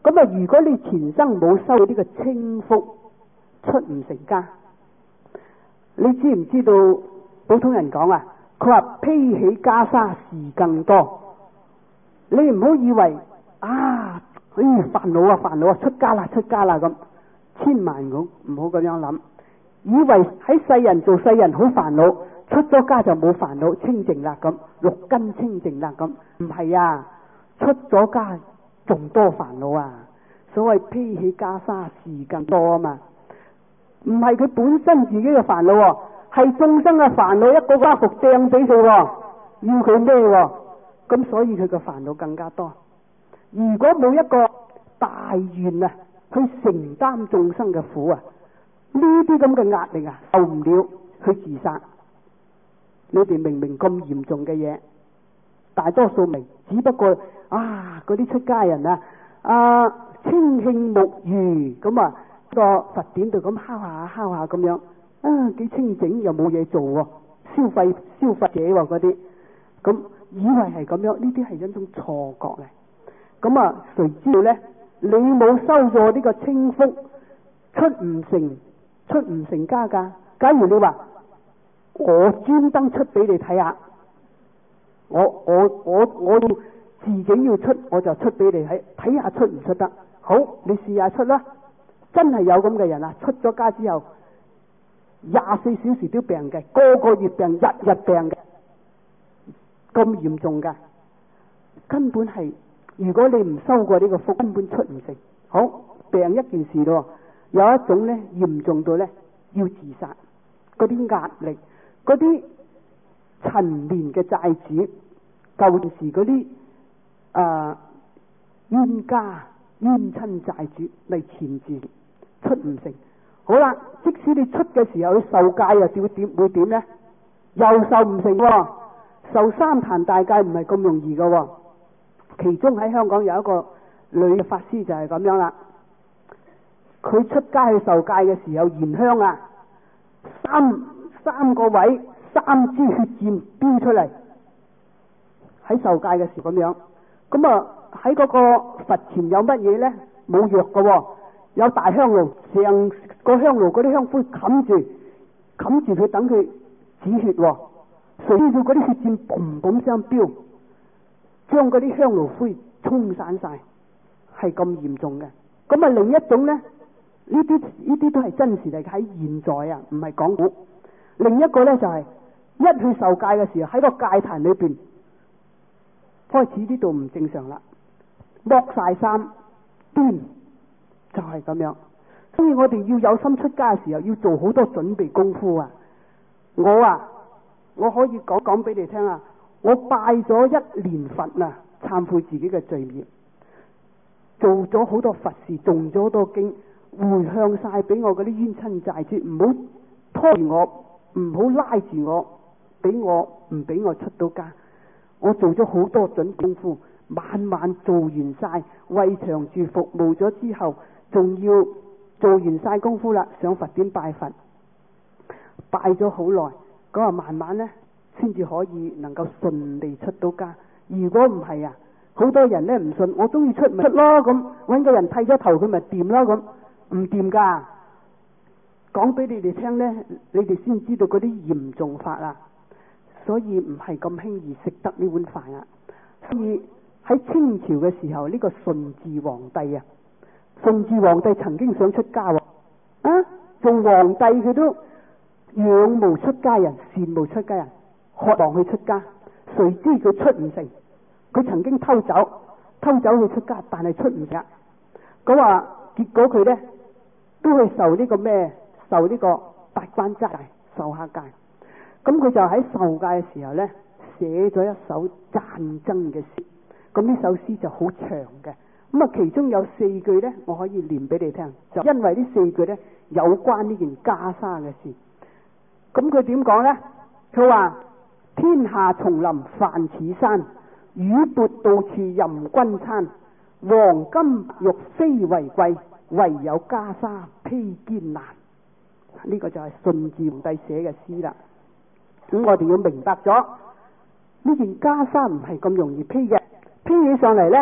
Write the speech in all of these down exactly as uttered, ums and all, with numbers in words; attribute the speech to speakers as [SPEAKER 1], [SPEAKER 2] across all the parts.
[SPEAKER 1] 咁啊，如果你前生冇修呢個清福，出唔成家。你知唔知道普通人講啊？佢話披起袈裟事更多。你唔好以為啊，哎煩惱啊煩惱啊，出家啦出家啦咁，千萬唔好咁樣諗，以為喺世人做世人好煩惱，出咗家就冇煩惱，清淨啦咁，六根清淨啦咁，唔係啊，出咗家仲多煩惱啊！所謂披起袈裟事更多啊嘛，唔係佢本身自己嘅煩惱，係眾生嘅煩惱一個家服掟俾佢，要佢孭，咁所以佢嘅煩惱更加多。如果冇一個大願啊，去承擔眾生嘅苦啊，呢啲咁嘅壓力啊，受唔了，去自殺。你哋明明咁嚴重嘅嘢，大多數明，只不過啊，嗰啲出家人啊，啊清慶木魚咁啊，個佛典度咁敲下敲下咁樣，啊幾清靜又冇嘢做喎，消費消費者喎嗰啲，咁以為係咁樣，呢啲係一種錯覺嘅。咁啊，誰知道呢？你冇修咗呢個清福，出唔成出唔成家噶。假如你話我專登出俾你睇下，我我我我要自己要出，我就出俾你睇，睇下出唔出得。好，你試下出啦。真係有咁嘅人啊！出咗家之後，廿四小時都病嘅，個個月病，日日病嘅，咁嚴重噶，根本係。如果你唔修過呢個福，根本出唔成。好，病一件事咯，有一種咧嚴重到咧要自殺，嗰啲壓力，嗰啲陳年嘅債主，舊時嗰啲啊冤家冤親債主嚟纏住，出唔成。好啦，即使你出嘅時候，你受戒又點點會點咧？又受唔成喎，受三壇大戒唔係咁容易噶喎。其中喺香港有一個女法師就係咁樣啦，佢出街去受戒嘅時候燃香啊，三三個位三支血箭飆出嚟，喺受戒嘅時咁樣。咁啊喺嗰個佛前有乜嘢呢？冇藥噶喎，有大香爐，成個香爐嗰啲香灰冚住冚住佢，等佢止血喎。誰知道嗰啲血箭嘭嘭聲飆，將嗰啲香爐灰沖散晒，係咁嚴重嘅。咁啊另一種呢，呢啲呢啲都係真實嚟，喺現在啊，唔係講古。另一個呢，就係、是、一去受戒嘅時候，喺個戒壇裏邊開始呢度唔正常啦，剝晒衫，端就係、是、咁樣。所以我哋要有心出家嘅時候，要做好多準備功夫啊！我啊，我可以講講俾你聽啊！我拜咗一年佛啊，懺悔自己嘅罪孽，做咗好多佛事，誦咗好多經，回向晒俾我嗰啲冤親債主，唔好拖住我，唔好拉住我，俾我唔俾我出到家。我做咗好多準功夫，晚晚做完晒，為長住服務咗之後，仲要做完晒功夫啦，上佛典拜佛，拜咗好耐，咁啊慢慢呢，先至可以能夠順利出到家。如果唔係啊，好多人呢唔信，我中意出咪出咯，咁搵個人剃咗頭佢咪掂咯，咁唔掂噶。講俾你哋聽呢，你哋先知道嗰啲嚴重法啊。所以唔係咁輕易食得呢碗飯啊。所以喺清朝嘅時候，呢、這個順治皇帝啊，順治皇帝曾經想出家喎，啊，做皇帝佢都仰慕出家人，羨慕出家人，渴望去出家。誰知佢出唔成，佢曾經偷走，偷走去出家，但係出唔成。咁話結果佢呢都去受呢個咩？受呢個八關齋戒，受下戒。咁佢就喺受戒嘅時候呢，寫咗一首讚僧嘅詩。咁呢首詩就好長嘅。咁啊，其中有四句呢，我可以念俾你聽。就因為呢四句呢，有關呢件袈裟嘅事。咁佢點講呢？佢話：天下叢林繁似山，雨缽到處任君餐。黃金玉非為貴，唯有袈裟披肩難。呢、這個就係順治皇帝寫嘅詩啦。咁我哋要明白咗呢件袈裟唔係咁容易披嘅，披起上嚟呢，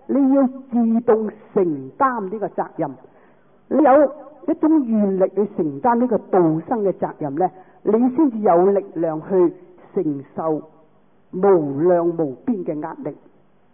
[SPEAKER 1] 你要自動承擔呢個責任，你有一種願力去承擔呢個度生嘅責任呢，你先至有力量去承受無量無邊嘅壓力。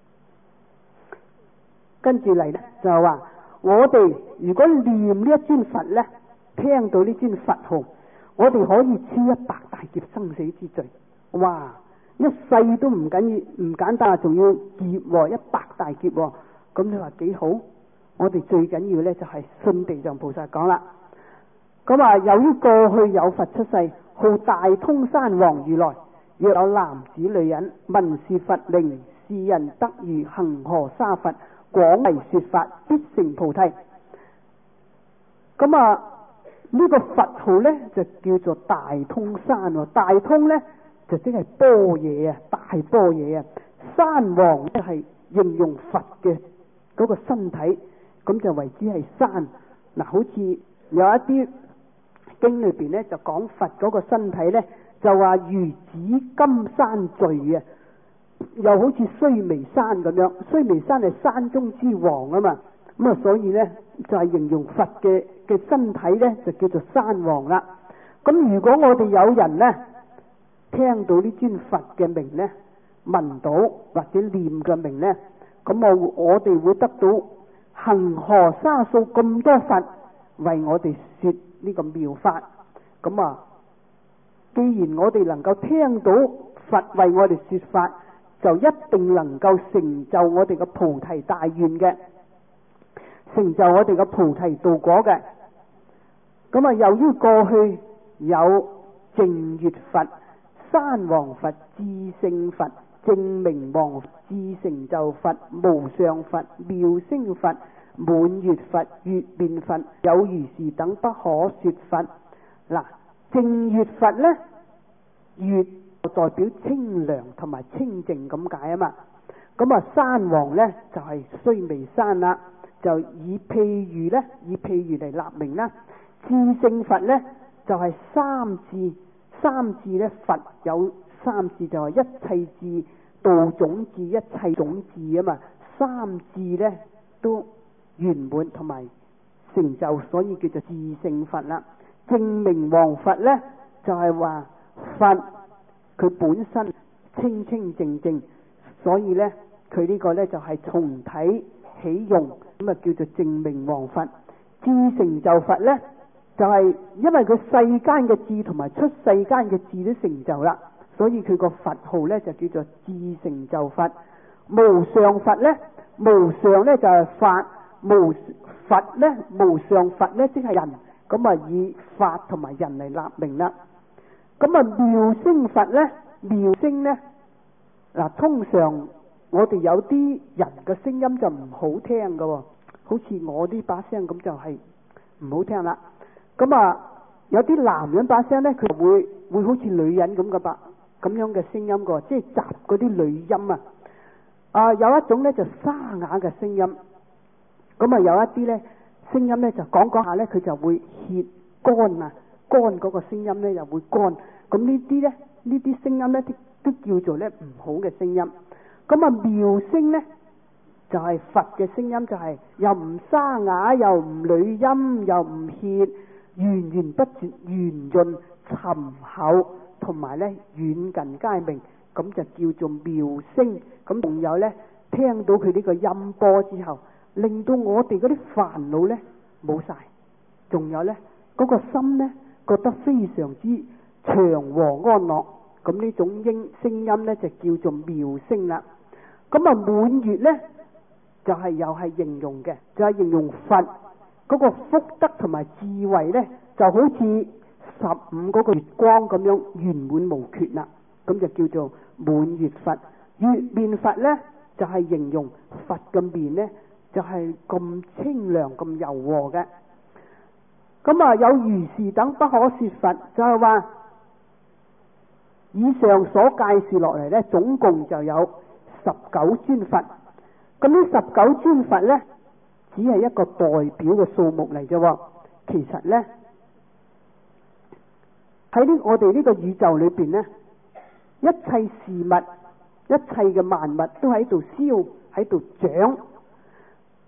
[SPEAKER 1] 跟住嚟呢，就係話，我哋如果念呢一尊佛呢，聽到呢尊佛號，我哋可以超一百大劫生死之罪。哇！一世都唔緊要，唔簡單，仲要劫喎，一百大劫喎。咁你話幾好？我哋最緊要呢，就係信地藏菩薩講啦。咁啊，由於過去有佛出世，號大通山王如來，若有男子女人聞是佛名，是人得如恒河沙佛，廣為說法，必成菩提。咁啊，呢、這個佛號呢，就叫做大通山。大通呢，就即係般若啊，大般若啊。山王呢，係形容佛嘅嗰個身體，咁就為之係山。嗱，好似有一啲經裏邊呢，就講佛嗰個身體呢，就話如紫金山聚啊，又好似須彌山咁樣。須彌山係山中之王啊嘛，咁啊，所以呢，就係、是、形容佛嘅嘅身體呢，就叫做山王啦。咁如果我哋有人呢，聽到呢尊佛嘅名呢，聞到或者念嘅名呢，咁我我哋會得到恒河沙數咁多佛為我哋說呢個妙法。咁啊，既然我哋能夠聽到佛為我哋說法，就一定能夠成就我哋嘅菩提大願嘅，成就我哋嘅菩提道果嘅。咁啊，由於過去有淨月佛、山王佛、智勝佛、正明王佛、智成就佛、無上佛、妙聲佛、滿月佛、月面佛，有如是等不可說佛。嗱，淨月佛呢，月代表清涼同埋清淨咁解啊嘛。咁啊，山王呢，就係須彌山啦，就以譬喻呢，以譬喻嚟立名啦。智勝佛呢，就係、是、三智，三智呢，佛有三智，就係一切智、道種智、一切種智啊嘛。三智呢都圓滿同埋成就，所以叫做智勝佛啦。正明王佛呢，就係、是、話佛佢本身清清淨淨，所以呢，佢呢個呢，就係、是、從體起用，咁啊叫做正明王佛。智成就佛呢，就係因為佢世間嘅智同埋出世間嘅智都成就啦，所以佢個佛號呢就叫做智成就佛。無上佛呢，無上呢就係法，無佛呢，無上佛呢即係人，咁啊以法同埋人嚟立名啦。咁啊妙聲佛呢，妙聲呢，嗱，通常我哋有啲人嘅聲音就唔好聽噶，好似我呢把聲咁就係唔好聽啦。咁啊，有啲男人把聲呢，佢會會好似女人咁嘅吧，咁樣嘅聲音個，即係雜嗰啲女音啊。啊，有一種呢就沙啞嘅聲音，咁啊有一啲呢聲音呢就講講下呢，佢就會歇乾啊，乾嗰個聲音呢又會乾。咁呢啲呢，呢啲聲音呢都叫做呢唔好嘅聲音。咁啊妙聲呢，就係、是、佛嘅聲音，就係、是、又唔沙啞，又唔女音，又唔歇。源源不絕，圓潤沉厚，同埋咧遠近皆明，咁就叫做妙聲。咁仲有咧，聽到佢呢個音波之後，令到我哋嗰啲煩惱咧冇晒。仲有咧，嗰、那個心咧覺得非常之祥和安樂。咁呢種音聲音咧就叫做妙聲啦。咁啊滿月咧就係、是、又係形容嘅，就係、是、形容佛。嗰個福德同埋智慧呢，就好似十五嗰個月光咁樣圓滿無缺啦，咁就叫做滿月佛。月面佛呢，就係、是、形容佛嘅面呢，就係、是、咁清涼咁柔和嘅。咁啊有如是等不可說佛，就係、是、話以上所介紹落嚟呢，總共就有十九尊佛。咁呢十九尊佛呢，只係一個代表嘅數目嚟啫。其實呢，喺呢我哋呢個宇宙裏邊呢，一切事物、一切嘅萬物都喺度燒、喺度長、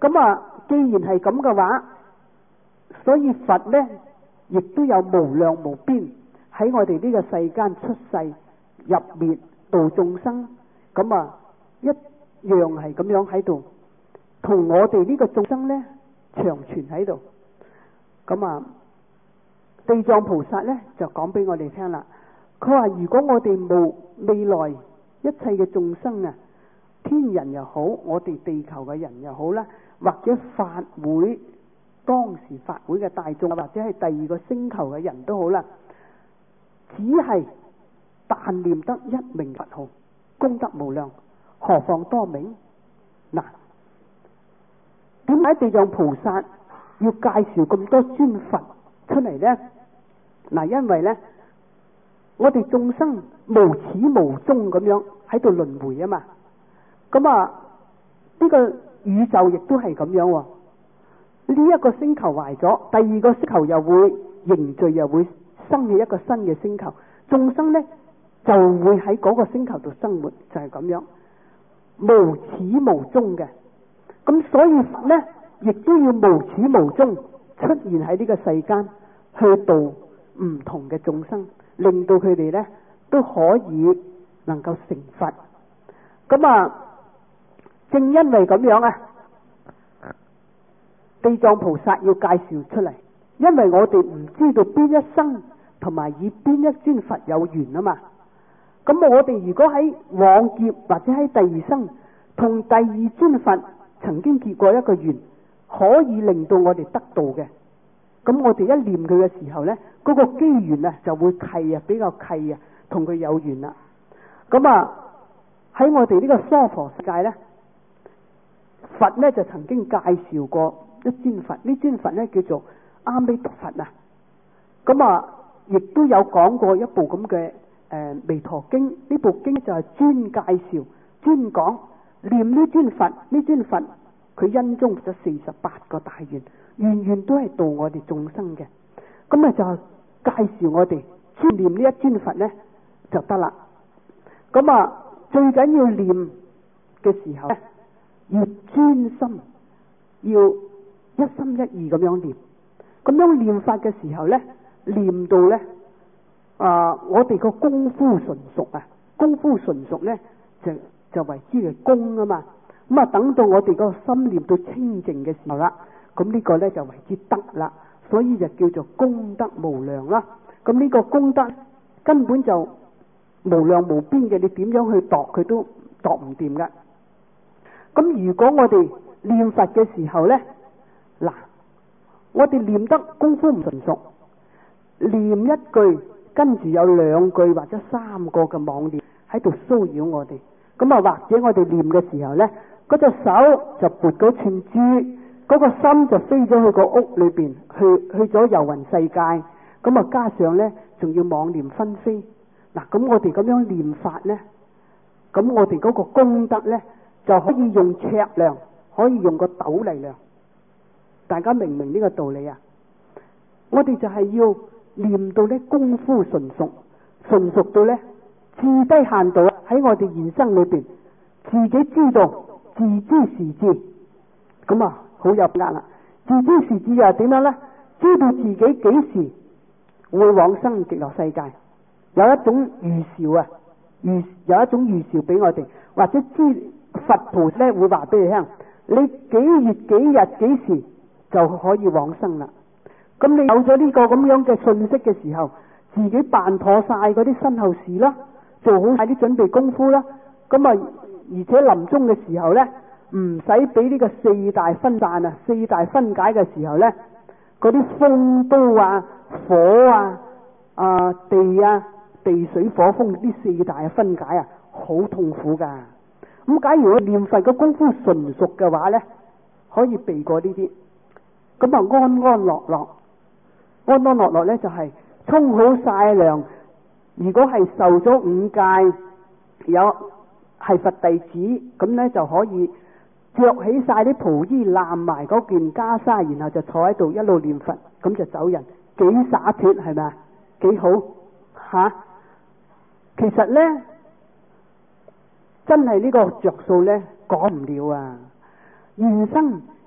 [SPEAKER 1] 咁啊，既然係咁嘅話，所以佛呢亦都有無量無邊喺我哋呢個世間出世入滅度眾生，咁啊一樣係咁樣喺度，同我哋呢個眾生呢長存喺度。咁啊，地藏菩薩呢就講俾我哋聽啦，佢話如果我哋無未來一切嘅眾生啊，天人又好，我哋地球嘅人又好啦，或者法會當時法會嘅大眾，或者係第二個星球嘅人都好啦，只係但念得一名佛號，功德無量，何況多名？嗱，點解地藏菩薩要介紹咁多尊佛出嚟呢？嗱，因為呢，我哋眾生無始無終咁樣喺度輪迴啊嘛。咁啊，呢個宇宙亦都係咁樣。呢一個星球壞咗，第二個星球又會凝聚，又會生起一個新嘅星球，眾生呢就會喺嗰個星球度生活，就係咁樣無始無終嘅。咁所以佛呢亦都要無始無終出現喺呢個世間，去度唔同嘅眾生，令到佢哋呢都可以能夠成佛。咁啊，正因為咁樣啊，地藏菩薩要介紹出嚟，因為我哋唔知道邊一生同埋以邊一尊佛有緣啊嘛。咁我哋如果喺往劫或者喺第二生同第二尊佛曾經結過一個緣，可以令到我哋得到嘅，咁我哋一念佢嘅時候呢，嗰、那個機緣啊就會契啊，比較契啊，同佢有緣啦。咁啊喺我哋呢個娑婆世界呢，佛呢就曾經介紹過一尊佛，呢尊佛呢叫做阿彌陀佛啊。咁啊亦都有講過一部咁嘅誒彌陀經，呢部經就係專介紹專講念呢尊佛，呢尊佛佢恩中咗四十八個大願，願願都係度我哋眾生嘅。咁啊就介紹我哋專念呢一尊佛呢就得啦。咁啊最緊要念嘅時候呢，要專心，要一心一意咁樣念。咁樣念法嘅時候呢，念到呢，啊、呃，我哋個功夫純熟啊，功夫純熟呢，就就為之嘅功啊嘛。咁啊，等到我哋個心念到清淨嘅時候啦，咁呢個呢就為之德啦，所以就叫做功德無量啦。咁呢個功德根本就無量無邊嘅，你點樣去度佢都度唔掂噶。咁如果我哋念佛嘅時候呢，嗱，我哋念得功夫唔純熟，念一句跟住有兩句或者三個嘅妄念喺度騷擾我哋，咁啊或者我哋念嘅時候呢，嗰隻手就撥嗰串珠，嗰個心就飛咗去個屋裏邊，去去咗遊魂世界，咁啊加上呢，仲要妄念紛飛。嗱，咁我哋咁樣念法呢，咁我哋嗰個功德呢，就可以用尺量，可以用個斗嚟量。大家明唔明呢個道理啊？我哋就係要念到呢功夫純熟，純熟到呢至低限度喺我哋現生裏邊，自己知道自知時至，咁啊好有壓啦。自知時至又係點樣呢？知道自己幾時會往生極樂世界。有一種預兆啊，預有一種預兆俾我哋，或者知佛菩薩咧會話俾你聽，你幾月幾日幾時就可以往生啦。咁你有咗呢個咁樣嘅信息嘅時候，自己辦妥晒嗰啲身後事啦，做好晒啲準備功夫啦。咁啊，而且臨終嘅時候呢，唔使俾呢個四大分散啊，四大分解嘅時候呢，嗰啲風都啊、火啊、啊地啊。地水火風呢四大分解啊，好痛苦噶。咁假如我念佛嘅功夫純熟嘅話呢，可以避過呢啲，咁啊安安樂樂，安安樂樂呢就係沖好晒涼。如果係受咗五戒，有係佛弟子，咁呢就可以着起晒啲袍衣，攬埋嗰件袈裟，然後就坐喺度一路念佛，咁就走人，幾灑脫係咪啊？幾好吓？其實呢，真係呢個着數呢講唔了啊！現生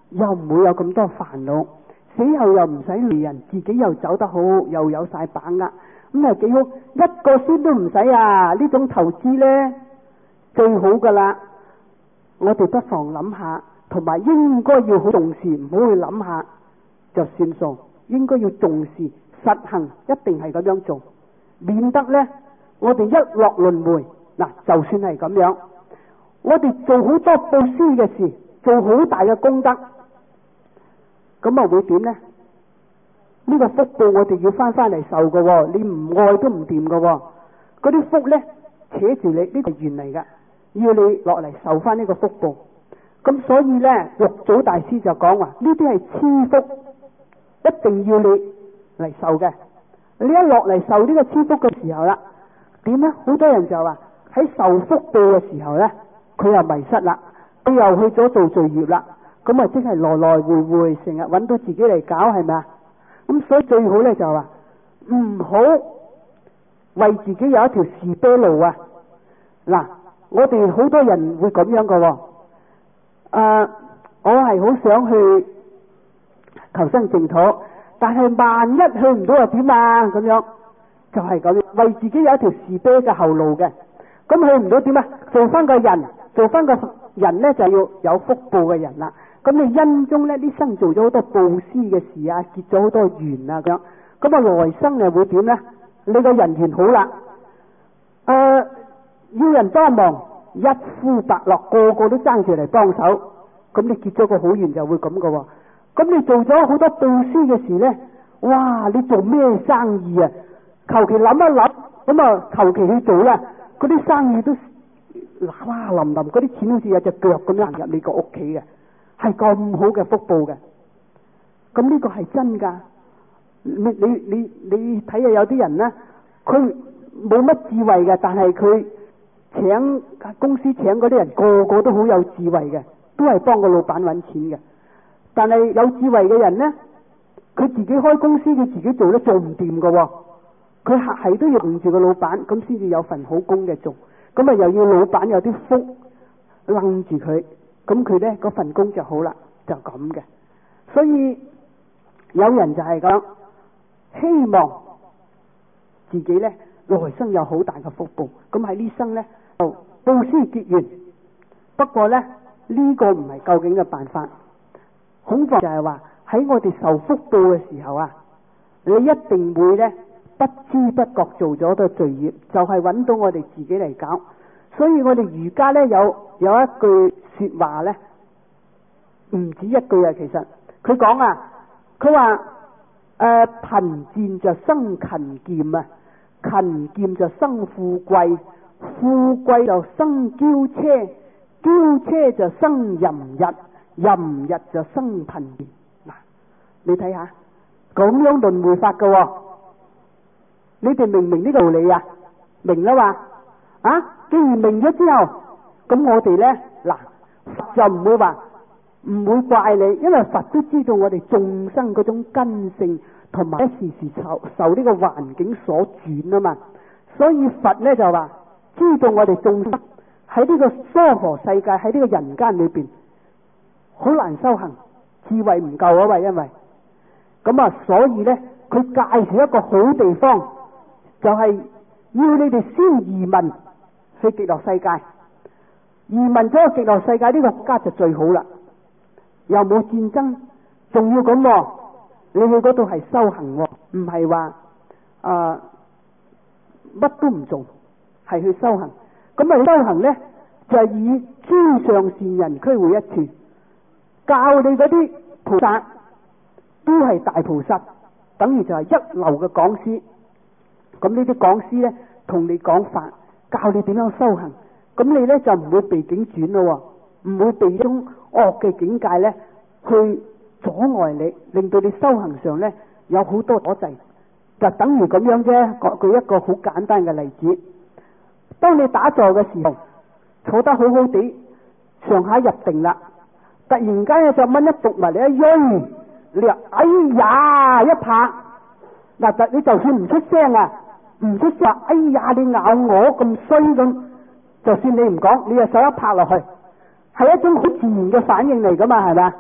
[SPEAKER 1] 又唔會有咁多煩惱，死後又唔使累人，自己又走得好，又有晒把握，咁啊幾好，一個仙都唔使啊！呢種投資呢，最好噶啦，我哋不妨諗下，同埋應該要好重視，唔好去諗下就算數，應該要重視實行，一定係咁樣做，免得呢，我哋一落輪迴嗱，就算係咁樣，我哋做好多布施嘅事，做好大嘅功德，咁啊會點呢？呢個福報我哋要翻翻嚟受嘅喎，你唔愛都唔掂嘅喎，嗰啲福呢，扯住你，呢個緣嚟噶，要你落嚟受翻呢個福報。咁所以呢，六祖大師就講話呢啲係癡福，一定要你嚟受嘅。你一落嚟受呢個癡福嘅時候啦，點呢？好多人就話喺受福報嘅時候呢，佢又迷失啦，佢又去咗做罪業啦，咁啊即係來來回回成日揾到自己嚟搞，係咪啊？咁所以最好呢，就話唔好為自己有一條士啤路啊！嗱，我哋好多人會咁樣嘅喎。誒，我係好想去求生淨土，但係萬一去唔到又點啊？咁樣就係咁樣，為自己有一條士啤嘅後路嘅。咁去唔到點啊？做翻個人，做翻個人呢，就要有福報嘅人啦。咁你因中呢，呢生做咗好多布施嘅事啊，結咗好多緣啊，咁樣，咁啊來生又會點呢？你個人緣好啦，誒、呃，要人幫忙，一呼百諾，個個都爭住嚟幫手，咁你結咗個好緣就會咁噶喎。咁你做咗好多布施嘅事呢，哇！你做咩生意啊？求其諗一諗，咁啊求其去做啦，嗰啲生意都哇淋淋，嗰啲錢好似有隻腳咁樣行入你個屋企嘅。係咁好嘅福報嘅，咁呢個係真噶。你你你你睇下有啲人呢，佢冇乜智慧嘅，但係佢請公司請嗰啲人個個都好有智慧嘅，都係幫個老闆揾錢嘅。但係有智慧嘅人呢，佢自己開公司，佢自己做都做唔掂噶，佢係係都要用住個老闆，咁先至有份好工嘅做。咁啊又要老闆有啲福楞住佢。咁佢呢嗰份工就好啦，就咁嘅。所以有人就係講，希望自己呢來生有好大嘅福報。咁喺呢生呢，就布施結緣。不過呢，呢、呢個唔係究竟嘅辦法。恐怕就係話喺我哋受福報嘅時候啊，你一定會呢不知不覺做咗個罪業，就係、是、揾到我哋自己嚟搞。所以我哋儒家呢，有有一句說話呢，唔止一句啊。其實佢講啊，佢話誒貧賤就生勤儉啊，勤儉就生富貴，富貴就生驕奢，驕奢就生淫逸，淫逸就生貧賤。嗱，你睇下咁樣輪迴法噶、哦，你哋明唔明呢個道理啊？明啦嘛？啊，既然明咗之後，咁我哋呢，嗱，佛就唔會話唔會怪你，因為佛都知道我哋眾生嗰種根性，同埋一時時受受呢個環境所轉啊嘛，所以佛呢就話知道我哋眾生喺呢個娑婆世界，喺呢個人間裏邊好難修行，智慧唔夠啊嘛，因為咁啊，所以呢，佢介紹一個好地方，就係、是、要你哋先移民去極樂世界，移民咗個極樂世界呢個國家就最好啦，又冇戰爭，仲要咁、哦，你去嗰度係修行、哦，唔係話啊乜都唔做，係去修行。咁啊修行呢，就係、是、以諸上善人俱會一處，教你嗰啲菩薩都係大菩薩，等於就係一流嘅講師。咁呢啲講師呢，同你講法，教你點樣修行，咁你呢，就唔會被境轉咯，唔會被一種惡嘅境界呢去阻礙你，令到你修行上呢有好多阻滯，就等於咁樣啫。舉一個好簡單嘅例子，當你打坐嘅時候，坐得好好地，上下入定啦，突然間有隻蚊一毒埋你一喐，你話哎呀一拍，嗱，你就算唔出聲啊，唔出聲，哎呀你咬我咁衰咁，就算你唔講，你就手一拍落去，係一種好自然嘅反應嚟噶嘛，係咪？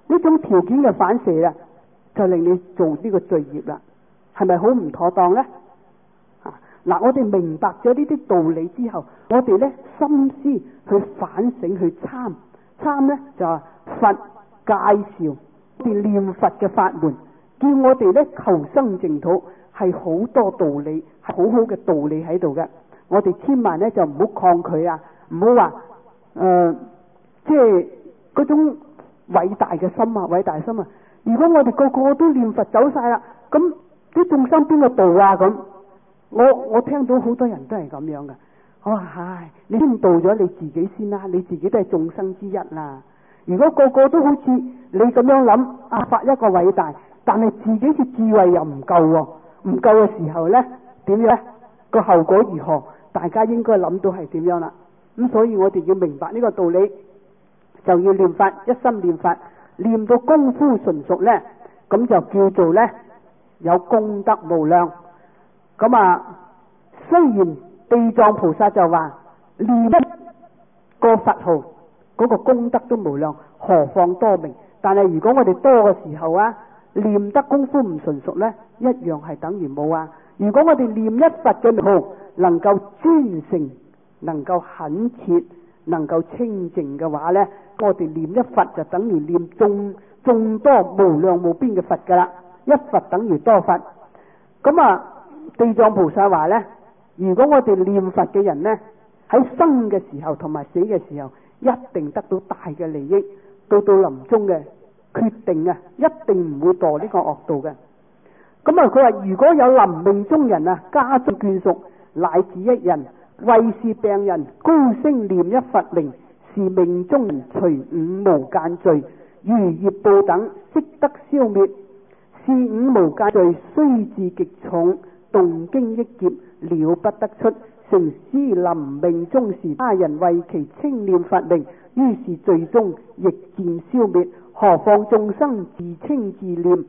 [SPEAKER 1] 呢種條件嘅反射啊，就令你做呢個罪孽啦，係咪好唔妥當呢？啊，嗱，我哋明白咗呢啲道理之後，我哋咧心思去反省去參參咧，就係佛介紹我哋念佛嘅法門，叫我哋咧求生淨土，係好多道理，係好好嘅道理喺度嘅。我哋千萬咧就唔好抗拒啊，唔好話誒，即係嗰種偉大嘅心啊，偉大心啊！如果我哋個個都念佛走晒啦，咁啲眾生邊個度啊？咁我我聽到好多人都係咁樣嘅。我話唉，你先度咗你自己先啦，你自己都係眾生之一啦。如果個個都好似你咁樣諗，啊發一個偉大，但係自己嘅智慧又唔夠喎，唔夠嘅時候呢，點樣？個後果如何？大家應該諗到係點樣啦。咁所以我哋要明白呢個道理，就要念法，一心念法，念到功夫純熟呢，咁就叫做呢有功德無量。咁啊，雖然地藏菩薩就話念一個佛號嗰、那個功德都無量，何況多名？但係如果我哋多嘅時候啊，念得功夫唔純熟呢，一樣係等於冇啊。如果我哋念一佛嘅名號能夠專誠，能夠懇切，能夠清淨嘅話呢，我哋念一佛就等於念眾眾多無量無邊嘅佛噶啦，一佛等於多佛。咁啊，地藏菩薩話呢，如果我哋念佛嘅人呢，喺生嘅時候同埋死嘅時候，一定得到大嘅利益，到到臨終嘅決定啊，一定唔會墮呢個惡道嘅。咁啊，佢話如果有臨命中人啊，家中眷屬乃至一人為是病人高聲念一佛名，是命中人除五無間罪，如業報等悉得消滅。是五無間罪雖至極重，動經億劫了不得出。成思臨命終時，他人為其稱念佛名，於是罪中亦漸消滅。何況眾生自稱自念，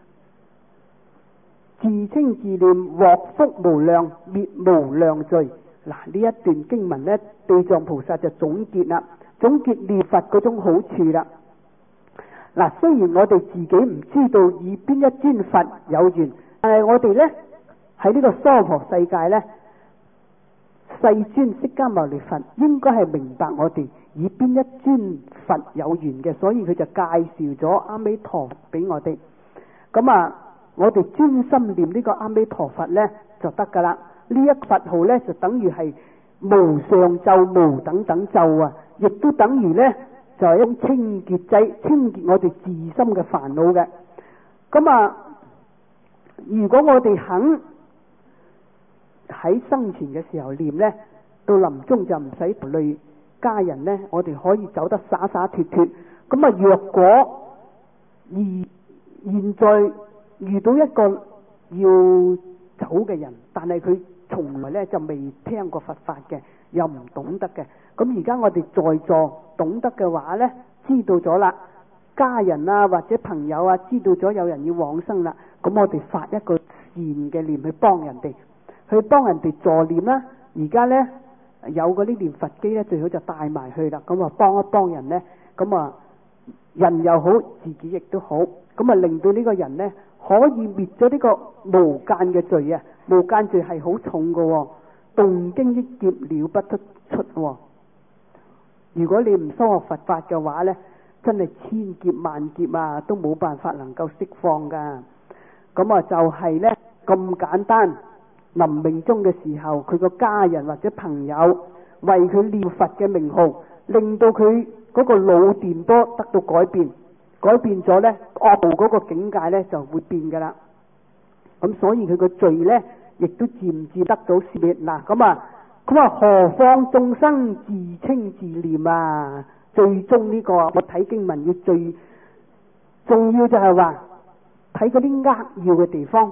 [SPEAKER 1] 自稱自念獲福無量，滅無量罪。嗱，呢一段經文呢，地藏菩薩就總結啦，總結念佛嗰種好處啦。嗱，雖然我哋自己唔知道與邊一尊佛有緣，但係我哋呢喺呢個娑婆世界呢，世尊釋迦牟尼佛應該係明白我哋以邊一尊佛有緣嘅，所以佢就介紹咗阿彌陀俾我哋。咁啊，我哋專心念呢個阿彌陀佛呢就得噶啦。呢一佛號呢就等於係無上咒、無等等咒啊，亦都等於呢就係一種清潔劑，清潔我哋自心嘅煩惱嘅。咁啊，如果我哋肯喺生前嘅時候念呢，到臨終就唔使累家人呢，我哋可以走得灑灑脫脫。咁啊，若果而現在遇到一個要走嘅人，但係佢從來呢就未聽過佛法嘅，又唔懂得嘅，咁而家我哋在座懂得嘅話呢，知道咗啦，家人啊或者朋友啊知道咗有人要往生啦，咁我哋發一個善嘅念去幫人哋，去幫人哋助念啦。而家呢有嗰啲念佛機呢，最好就帶埋去啦，咁啊幫一幫人呢，咁啊人又好，自己亦都好，咁啊令到呢個人呢可以滅咗呢個無間嘅罪啊！無間罪係好重嘅喎，動經億劫了不得出喎。如果你唔修學佛法嘅話呢，真係千劫萬劫啊，都冇辦法能夠釋放噶。咁啊就係呢咁簡單。臨命終嘅時候，佢個家人或者朋友為佢念佛嘅名號，令到佢嗰個腦電波得到改變，改變咗呢惡道嗰個境界呢就會變噶啦。咁所以佢個罪呢亦都漸漸得到消滅。嗱，咁啊，咁啊，何況眾生自稱自念啊？最終呢個我睇經文要最重要就係話睇嗰啲扼要嘅地方。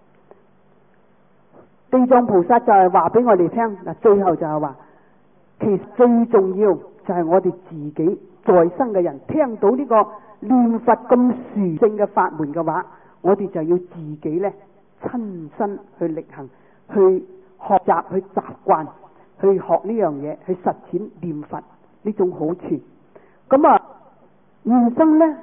[SPEAKER 1] 地藏菩薩就係話俾我哋聽，嗱，最後就係話，其實最重要就係我哋自己在生嘅人聽到呢個念佛咁殊勝嘅法門嘅話，我哋就要自己呢親身去力行，去學習，去習慣，去學呢樣嘢，去實踐念佛呢種好處。咁啊，現生呢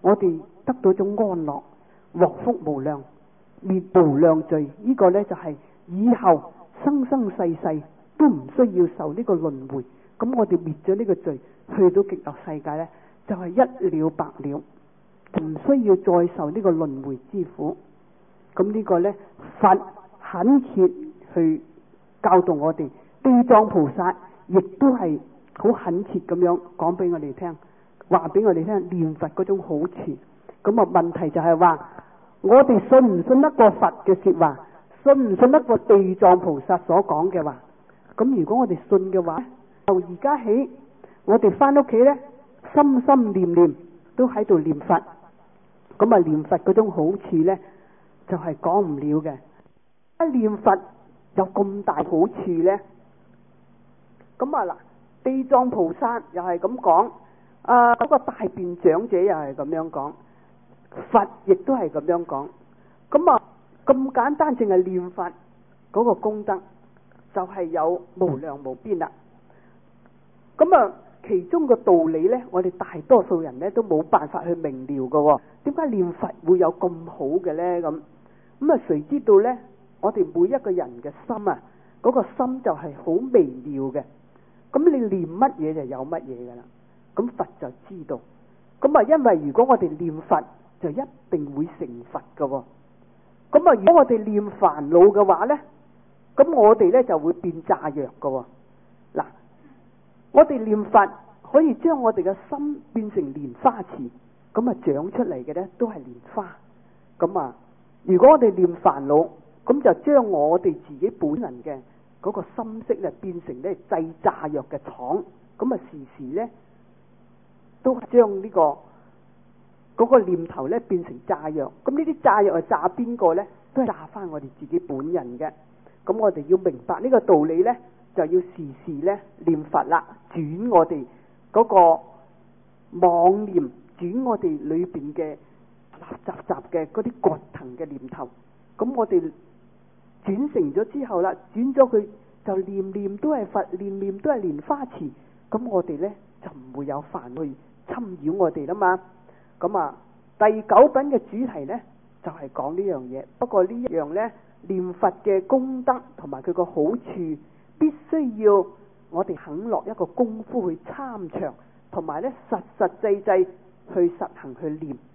[SPEAKER 1] 我哋得到種安樂，獲福無量，滅無量罪。呢、這個呢，就係以後生生世世都唔需要受呢個輪迴。咁我哋滅咗呢個罪，去到極樂世界呢，就係、是、一了百了，就唔需要再受呢個輪迴之苦。咁呢個呢，佛懇切去教導我哋，地藏菩薩亦都係好懇切咁樣講俾我哋聽，話俾我哋聽念佛嗰種好處。咁啊，問題就係話，我哋信唔信得過佛嘅說話，信唔信得過地藏菩薩所講嘅話？咁如果我哋信嘅話，由而家起，我哋翻屋企呢，心心念念都喺度念佛。咁啊，念佛嗰種好處呢，就係講唔了嘅。一念佛有咁大好處呢？咁啊嗱，地藏菩薩又係咁講，啊嗰個大辯長者又係咁樣講，佛亦都係咁樣講。咁啊，咁簡單淨係念佛嗰個功德就係有無量無邊啦。咁啊，其中個道理呢，我哋大多數人呢都冇辦法去明了㗎。點解念佛會有咁好嘅呢？咁咁啊，誰知道呢？我哋每一個人嘅心啊，嗰個心就係好微妙嘅。咁你念乜嘢就有乜嘢噶啦。咁佛就知道。咁啊，因為如果我哋念佛，就一定會成佛噶。咁啊，如果我哋念煩惱嘅話呢，咁我哋呢就會變炸藥噶。嗱，我哋念佛可以將我哋嘅心變成蓮花池，咁啊長出嚟嘅呢都係蓮花。咁啊，如果我哋念煩惱，咁就將我哋自己本人嘅嗰個心識咧變成咧製炸藥嘅廠，咁啊時時咧都將呢個嗰個念頭咧變成炸藥。咁呢啲炸藥係炸邊個咧？都係炸翻我哋自己本人嘅。咁我哋要明白呢個道理咧，就要時時咧念佛啦，轉我哋嗰個妄念，轉我哋裏邊嘅雜雜雜嘅嗰啲葛藤嘅念頭。咁我哋轉成咗之後啦，轉咗佢就念念都係佛，念念都係蓮花池。咁我哋呢，就唔會有煩去侵擾我哋啦嘛。咁啊，第九品嘅主題呢，就係講呢樣嘢。不過呢一樣呢，念佛嘅功德同埋佢個好處，必須要我哋肯落一個功夫去參詳，同埋呢實實際際去實行去念。